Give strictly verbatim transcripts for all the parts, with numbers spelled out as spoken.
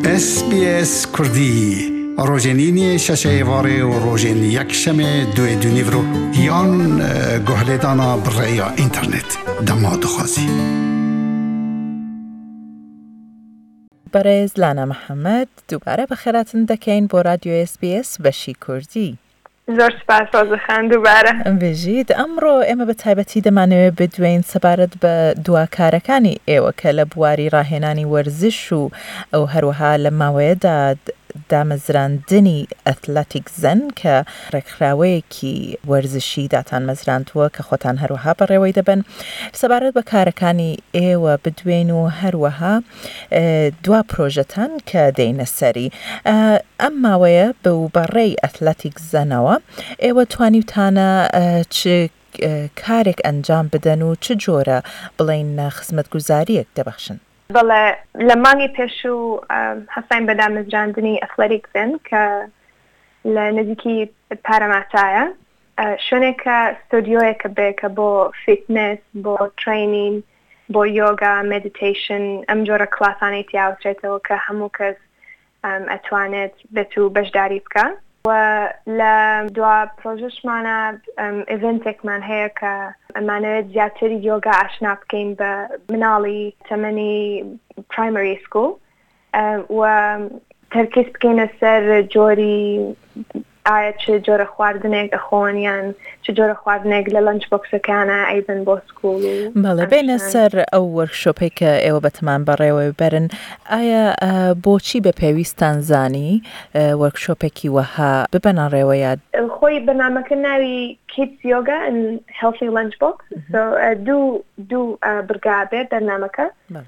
اس بی اس کردی روزنینی شش واره و روزن یک شنبه دو دونیورو یان گهلدانا برای اینترنت دماد خوازی. برای لانا محمد دوباره بخیرتون دکین با رادیو اس بی اس بشی کردی. زور سپاس روزخان دوباره. بجید امرو اما به تایبەتی دەمانەوێت بدوین سەبارەت بە دواکارەکانی ئێوە کە لە بواری ڕاهێنانی وەرزش و ئەو هەروەها لە ماوەیەدا دامەزراندنی ئەتلەتیک زەن کە ڕێکخراوەیەکی وەرزشی داتان مەزراندووە کە خۆتان هەروەها بەڕێوەی دەبن سەبارەت بە کارەکانی ئێوە بدوێن و هەروەها دوا پرۆژەتان کە دێنە سەری ئەم ماوەیە بەوبەڕێی ئەتلەتیک زەنەوە ئێوە توانیوتانە چ کارێک ئەنجام بدەن و چ جۆرە بڵێن خزمەتگوزاریەک دەبەخشن؟ بەڵێ لە مانگی پێشوو هەستاین بە دامەزراندنی ئەتلەتیک زەن کە لە نزیکی پارەماتایە شوێنێکە ستۆدیۆیەکە بێ کە بۆ فیتنس بۆ ترینینگ بۆ یۆگا مدیتیشن ئەم جۆرە کلاسانەی تیاوترێتەوە کە هەموو کەس ئەتوانێت بێت و بەشداری بکە و لە دوا پرۆژەشمانە ئیڤنتێکمان هەیە کە ئەمانەوێت زیاتری یۆگا ئاشنا بکەین بە مناڵی تەمەنی پرایمەری سکوڵ و تەرکیز بکەینە سەر جۆری ئایا چ جۆرە خواردنێک ئەخۆن یان چ جۆرە خواردنێک لە لەنچ بۆکسەکانە ئەیبن بۆ سکوڵ بەڵێ بێنە سەر ئەو وەرکشۆپێک کە ئێوە بەتمان بەڕێوەی بەرن ئایا بۆچی بە پێویستان زانی وەرکشۆپێکی وەها ببەنە ڕێوەیە خۆی بەنامەکە ناوی Kids Yoga and Healthy Lunch Box دوو دوو برگا بێت بەرنامەکە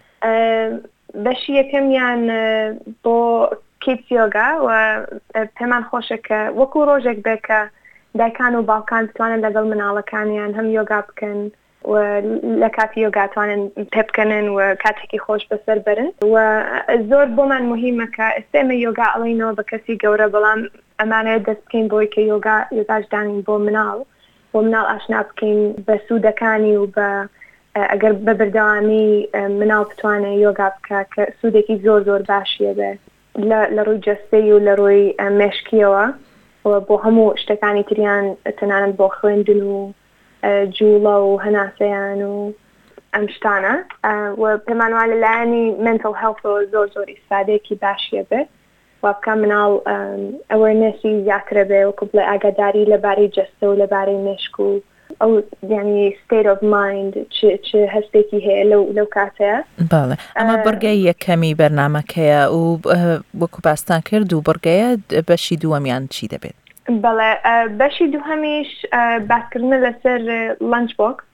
بەشی یەکەمیان بۆ کیدز یۆگا و پێمان خۆشە کە وەکو ڕۆژێک بێت کە دایکان و باوکان بتوانن لەگەڵ مناڵەکانیان هەم یۆگا بکەن و لە کاتی یۆگا توانن پێ بکەنن و کاتێکی خۆش بەسەر برن و زۆر بۆمان مهمە کە ئێستێمە یۆگا ئەڵێنەوە بە کەسی گەورە بەڵام ئەمانەیە دەست بکەین بۆی کە یۆگا یۆگاش دانین بۆ مناڵ بۆ مناڵ ئاشنا بکەین بە سوودەکانی و بە ئەگەر بە بەردەوامی مناڵ بتوانێت یۆگا بکە کە سوودێکی زۆر زۆر باشیە بێت لە ڕووی جەستەی و لە ڕووی مێشکیەوە بۆ هەموو شتەکانی تریان تەنانەت بۆ خوێندن و جوڵە و هەناسەیان و ئەم شتانە و پێمان وایە لەلایەنی mental health زۆر زۆر ئیسفادەیەکی باشیە بێت و بکە مناڵ ئەوەرنێسی زیاترە بێ وەکو بڵێ ئاگاداری لەبارەی جەستە و لەبارەی مێشک و ئەو ینی state of mind چ هەستێکی هەیە لەو لەو کاتەیە بەڵێ ئەمە بڕگەی یەکەمی بەرنامەکەیە و وەکو باستان کرد و بڕگەیە بەشی دووەمیان چی دەبێت؟ بەڵێ بەشی دووهەمیش باسکردنە لەسەر لەنچ بۆکس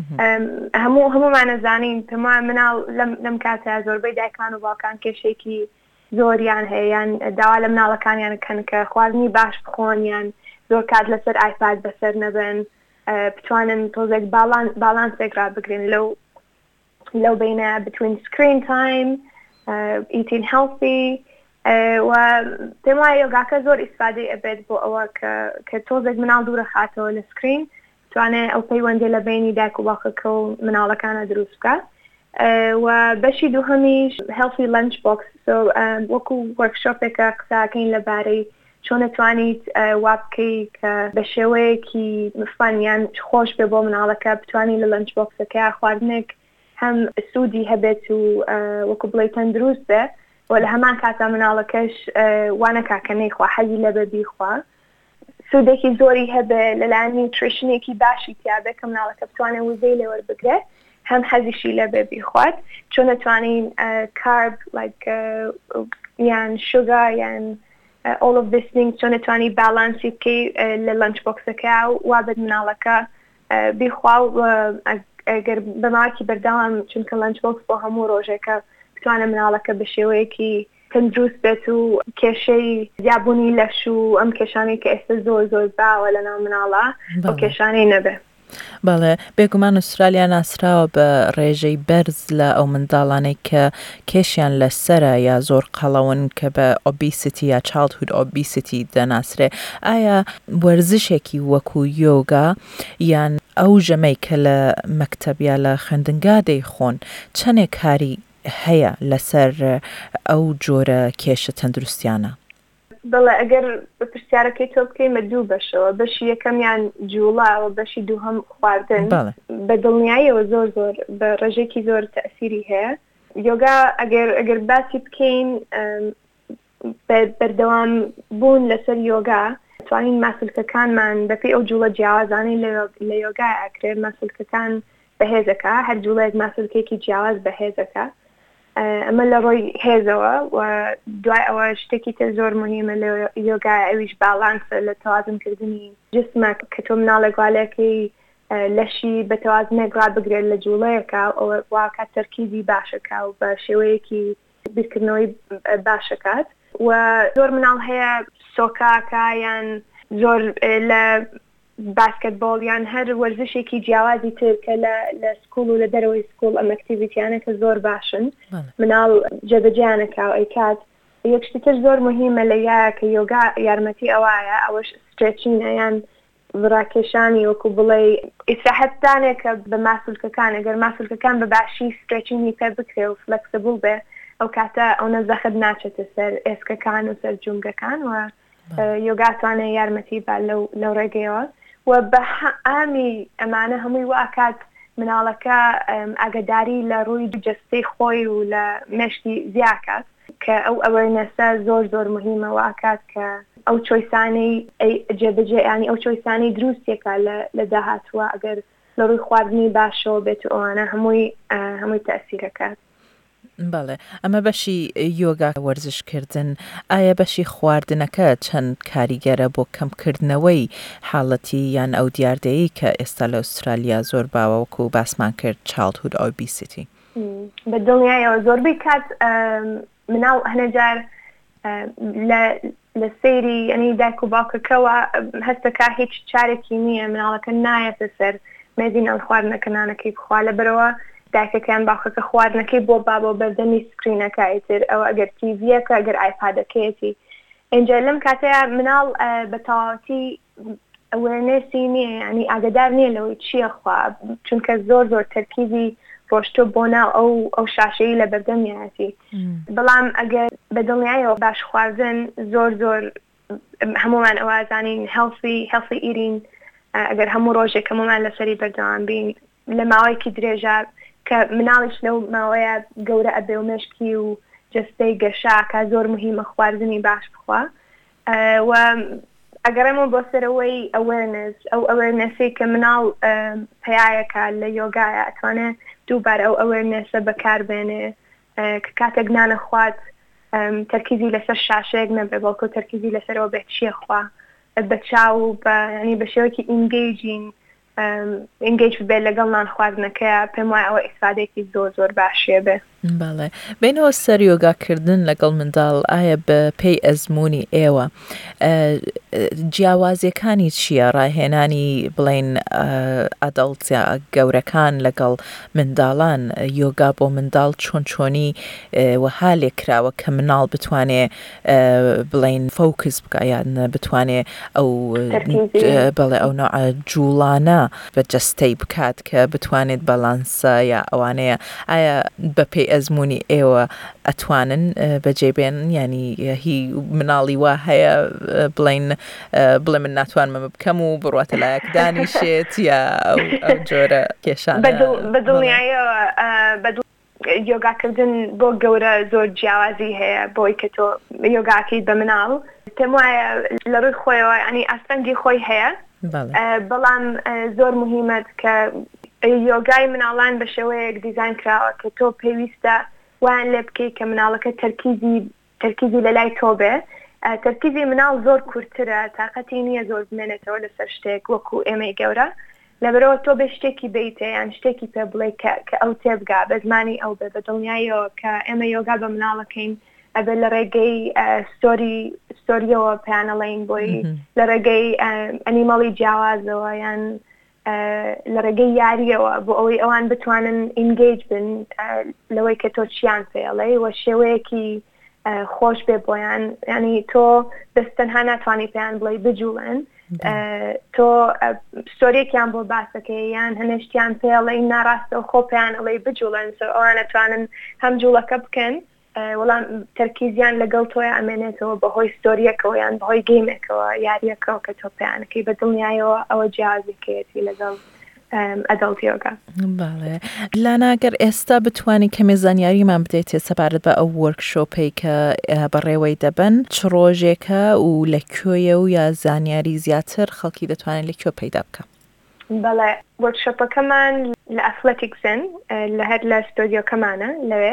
هەموو هەموومانە زانین پێم وایە مناڵ لەم کاتەیە زۆربەی دایکان و باوکان کێشێکی زۆریان هەیە یان داوا لە مناڵەکانیان کەن کە خواردنی باش بخۆن یان زۆر کات لەسەر ئایپاد بەسەر نەبن بتوانن تۆزێک باڵانسێک ڕابگرن لەو لەو بینە between screen time eating healthy و پێم وایە یۆگاکە زۆر ئیسفادەی ئەبێت بۆ ئەوە کە تۆزێک مناڵ دوورە خاتەوە لە سکرین توانێت ئەو پەیوەندی لە بینی دایک و باوکەکە و مناڵەکانە دروست بکە و بەشی دووهەمیش healthy lunch box وەکو وەرکشۆپێکە قساکەین لەبارەی چۆن نتوانیت وا بکەی کە بە شێوەیەکی مفانیان خۆش بێ بۆ مناڵەکە بتوانی لە لەنچ بۆکسەکە خواردنێک هەم سوودی هەبێت و وەکو بڵێ تەندروست بێ و لە هەمان کاتە مناڵەکەش وانەکا کە نەیخوا حەزی لە بە بیخوا سوودێکی زۆری هەبێ لەلایەن نیوتریشنێکی باشی تیابێ کە مناڵەکە بتوانێت وزەی لێ وەربگرێت هەم حەزیشی لە بێ بیخوات چۆن نتوانین کارب یان شوگا یان all of these things چۆن نتوانی باڵانسی بکەی لە لەنچ بۆکسەکە و وابێت مناڵەکە بیخوا و ئەگەر بەماکی بەردەوام چونکە لەنچ بۆکس بۆ هەموو ڕۆژێکە بتوانە مناڵەکە بە شێوەیەکی تەندروست بێت و کێشەی زیابوونی لەش و ئەم کێشانەی کە ئێستا زۆر زۆر باوە لەناو مناڵە ئەو کێشانەی نەبێ. بەڵێ بێگومان ئوسترالیا ناسراوە بە ڕێژەی بەرز لە ئەو منداڵانەی کە کێشیان لەسرە یا زۆر قەڵەون کە بە ئۆبیسیتی یا چایلدهود ئۆبیسیتی دەناسرێ ئایا وەرزشێکی وەکو یۆگا یان ئەو ژەمەی کە لە مەکتەب یا لە خوێندنگا دەیخۆن چەندێک کاری هەیە لەسەر ئەو جۆرە کێشە تەندروستیانە؟ بەڵێ ئەگەر پرسیارەکەی تۆ بکەیمە دوو بەشەوە، بەشی یەکەمیان جوڵاوە، بەشی دووهەم خواردن. بە دڵنیاییەوە زۆر زۆر بە ڕێژێکی زۆر تەئسیری هەیە. یۆگا ئەگەر ئەگەر باسی بکەین بەردەوام بوون لەسەر یۆگا توانین ماسلکەکانمان بەپێی ئەو جوڵە جیاوازانەی لە یۆگا ئەکرێت ماسلکەکان بەهێزەکە، هەر جوڵەیەک ماسلکێکی جیاواز بەهێزەکە. ئەمە لە ڕۆی هێزەوە و دوای ئەوە شتێکی تر زۆر مهمە لە یۆگا ئەویش باڵانسە لە تەوازنکردنی جسمە کە تۆ مناڵە گوالەکەی لەشی بە تەوازنێک ڕابگرێت لە جوڵەیەکە ئەوە واکە تەرکیبی باشەکە و بە شێوەیەکی بیرکردنەوەی باشەکات. و زۆر مناڵ هەیە سۆکاکە یان زۆر لە باسکتبۆڵ یان هەر وەرزشێکی جیاوازی تر کە لە سکوڵ و لە دەرەوەی سکوڵ ئەم ئەکتیڤیتیانە کە زۆر باشن مناڵ جێبەجیانەکە و ئەیکات. یەکشتی تر زۆر مهمە لە یایە کە یۆگا یارمەتی ئەوایە ئەوەش سترێچینە یان ڕاکێشانی وەکو بڵێ ئیسراحەتدانێکە بە ماسولکەکان ئەگەر ماسولکەکان بە باشی سترێچینی پێ بکرێ و فلەکسبڵ بێ ئەو کاتە ئەو نەزەخت ناچێتە سەر ئێسکەکان و سەر جونگەکان و یۆگاتوانە یارمەتی با لەو ڕێگەیەوە. و بە ئامی ئەمانە هەمووی واکات مناڵەکە ئاگداری لە ڕووی جستەی خۆی و لە مشتی زیاکات کە ئەو ئەوەرنەسە زۆر زۆر مهمە واکات کە ئەو چۆیسانەی جێبەجێ ینی ئەو چۆیسانەی دروستێکە لە داهاتوە ئەگەر لە ڕووی خواردنی باشەوە بێت ئەوانە هەمووی هەمووی تەئسیرەکات. بەڵێ ئەمە بەشی یۆگا وەرزشکردن. ئایا بەشی خواردنەکە چەند کاریگەرە بۆ کەمکردنەوەی حاڵەتی یان ئەو دیاردەیی کە ئێستا لە ئوسترالیا زۆر باوەکو و باسمان کرد چایلدهود ئۆبیسیتی؟ بە دڵنیایەوە زۆربەی کات مناڵ هەنەجار لە سەیری ئەنی دایک و باوکەکەەوە هەستەکە هیچ چارێکی نییە مناڵەکە نایەتە سەر مێزی نان خواردنەکەنانەکەی بخوا لەبەرەوە دایکەکەیان باوکەکە خواردنەکەی بۆ با بۆ بەردەمی سکرینەکەی تر ئەوە ئەگەر تیڤیەکە ئەگەر ئایپادەکەیەتی اینجا لەم کاتەیە مناڵ بە تەواوەتی ئەوێرنێسی نییە ینی ئاگدار نییە لەوەی چییە خوا چونکە زۆر زۆر تەرکیبی ڕۆشتۆ بۆ ناو ئەو ئەو شاشەی لە بەردەمیەتی. بەڵام ئەگەر بە دڵنیایەوە باش خواردن زۆر زۆر هەمومان ئەوازانین هێڵسی هێڵسی ئیرین ئەگەر هەموو ڕۆژێک هەمومان لەسەری بەردەوام بین لە ماوەیەکی درێژە کە مناڵیش لەو ماوەیە گەورە ئەبێ و مشکی و جستەی گەشاکە زۆر مهمە خواردنی باش بخوا. و ئەگەڕێمەوە بۆ سەرەوەی ئەوێرنس ئەو ئەوێرنەسی کە مناڵ پەیایەکە لە یۆگایە ئەتوانێت دووبارە ئەو ئەوێرنسە بەکاربێنێ کە کاتێک نانە خوات تەرکیزی لەسەر شاشەیەک نەبێ بەڵکو تەرکیزی لەسەرەوە بێت چییە خوا بە چاو بە ینی بە شێوەیەکی ئینگەیجین ئینگەیج بێت لەگەڵ نان خواردنەکەیە پێم وایە ئەوە ئیسفادێکی زۆر زۆر باشیە بێ. بەڵێ بینەوە سەر یۆگاکردن لەگەڵ منداڵ ئایا بە پێی ئەزمموی ئێوە جیاوازیەکانی چییە ڕاهێنانی بڵین ئەدەڵتیا گەورەکان لەگەڵ منداڵان یۆگا بۆ منداڵ چۆن چۆنی وەها لێکراوە کە مناڵ بتوانێ بڵین فۆکس بکە یان بتوانێ ئەو بەڵێ ئەو نوع جوڵانە بە جەستەی بکات کە بتوانێت بەلانسە یا ئەوانەیە ئایا بە پێی ئەزمموی ئێوە ئەتوانن بەجێبێن ینی هی مناڵی وا هەیە بڵین بڵێ من ناتوانمە بکەم و بڕاتە لایەکدانی شێت یا ئەو جۆرە کێشان بەدڵنیایەوە یۆگاکردن بۆ گەورە زۆر جیاوازی هەیە بۆی کە تۆ یۆگاکەیت بە مناڵ پێم وایە لە ڕووی خۆیەوە ینی ئەستەنگی خۆی هەیە بەڵام زۆر مهمەت کە یۆگای مناڵان بە شێوەیەک دیزاین کراوە کە تۆ پێویستە وان لێ بکەی کە مناڵەکە تەرکیزی تەرکیزی لە لای تۆ بێ تەرکیزی مناڵ زۆر کورتترە تااقەتی نییە زۆر بمێنێتەوە لەسەر شتێک وەکو ئێمەی گەورە لەبەرەوە تۆ بێ شتێکی بیتێ یان شتێکی پێ بڵێ کە ئەو تێبگا بە زمانی ئەو بێ بە دڵنیاییەوە کە ئێمە یۆگا بە مناڵەکەین ئەبێ لە ڕێگەی ستۆری ستۆریەوە پیانەڵین بۆی لە ڕێگەی ئەنیمەڵی جیاوازەوە یان لە ڕێگەی یاریەوە بۆ ئەوەی ئەوان بتوانن ئینگەیج بن لەوەی کە تۆ چیان پێڵێ وە شێوەیەکی خۆش بێ بۆیان ینی تۆ دەستەنها ناتوانانی پێیان بڵێ بجوڵێن تۆ ستۆریەکیان بۆ باسەکەی یان هەنێشتیان پێڵی ناڕاستە و خۆپیان ئەڵێ بجوڵن ئەوان ئەتوانن هەم جوڵەکە بکەن وەڵام تەرکیزیان لەگەڵ تۆی ئەمێنێتەوە بەهۆی ستۆریەکەەوە یان بەهۆی گەیمێکەوە یاریەکەەوە کە تۆ پێیانەکەی بە دڵنیایەوە ئەوە جیازێکێتی لەگەڵ ئەدڵتیۆگا. باڵێ لاناگەر ئێستا بتوانانی کەمێ زانیاریمان بدەیتێ سەبارەت بە ئەو وەرکشۆپەی کە بەڕێوەی دەبن چ ڕۆژێکە و لەکوێیە و یا زانیاری زیاتر خەڵکی دەتوانێت لەکوێ پەیدا بکە؟ بەڵێ وەرکشۆپەکەمان لە ئەفلەتیکسن لە هەر لە ستۆدیۆکەمانە لەوێ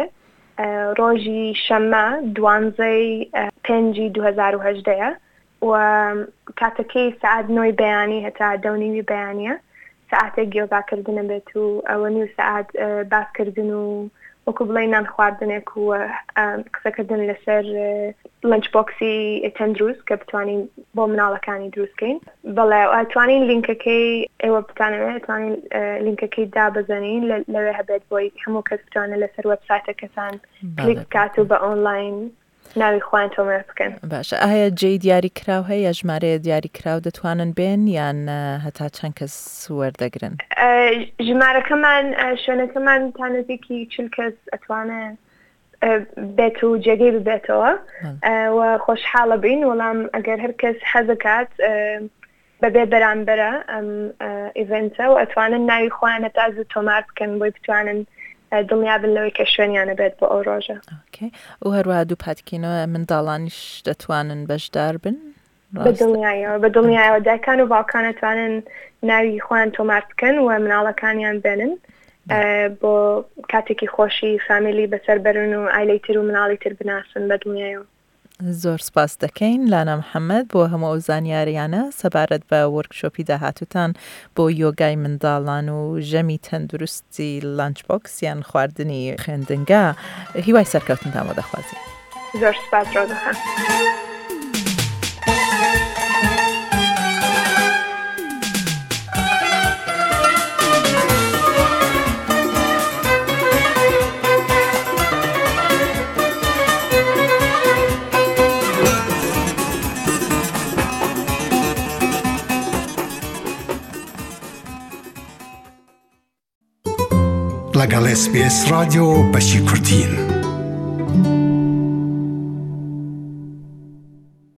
ڕۆژی شەممە دوانزەی پێنجی دوهزار و هەژدەیە و کاتەکەی سعات نۆی بەیانی هەتا دەونیوی بەیانیە ساعتێک گیۆگاکردنە بێت و ئەوە نیو سعات باسکردن و وەکو بڵێ نان خواردنێک و قسەکردن لەسەر لەنچ بۆکسی تەندروست کە بتوانین بۆ مناڵەکانی دروستکەین. بەڵێ ئەتوانین لینکەکەی ئێوە بتانەوێت ئەتوانین لینکەکەی دابزەنین لەوێ هەبێت بۆی هەموو کەس بتوانێت لەسەر وەبسایتەکەتان کلیک بکات و بە ئۆنلاین ناوی خۆیان تۆمار بکەن. باشە ئایا جێی دیاری کراو هەیە ژمارەیە دیاری کراو دەتوانن بێن یان هەتا چەند کەس وەردەگرن؟ ژمارەکەمان شوێنەکەمان تا نزیکی چل کەس ئەتوانێت بێت و جێگەی ببێتەوە و خۆشحاڵە بین وەڵام ئەگەر هەر کەس حەزەکات بەبێ بەرامبەرە ئەم ئیڤنتە و ئەتوانن ناوی خۆیان هەتا زوو تۆمار بکەن بۆی بتوانن دڵنیا بن لەوەی کە شوێنیانە بێت بۆ ئەو ڕۆژە. و هەروە دوو پاتکینەوە منداڵانیش دەتوانن بەشدار بن؟ بەدڵنیایەوە بەدڵنیایەوە دایکان و باوکان دەتوانن ناوی خۆیان تۆمار بکەن و مناڵەکانیان بێنن بۆ کاتێکی خۆشی فامیلی بەسەر بەرن و ئایلەی تر و مناڵی تر بناسن بەدڵنیایەوە. زۆر سپاس دەکەین لانا محەممەد بۆ هەموو ئەو زانیاریانە سەبارەت بە وەرکشۆپی داهاتوتان بۆ یۆگای منداڵان و ژەمی تەندروستی لانچ بۆکس یان خواردنی خوێندنگا هیوای سەرکەوتنتان دەخوازیین. زۆر سپاس ڕۆدەخان. لەگەڵ اس بی اس رادیۆ بەشی کوردین.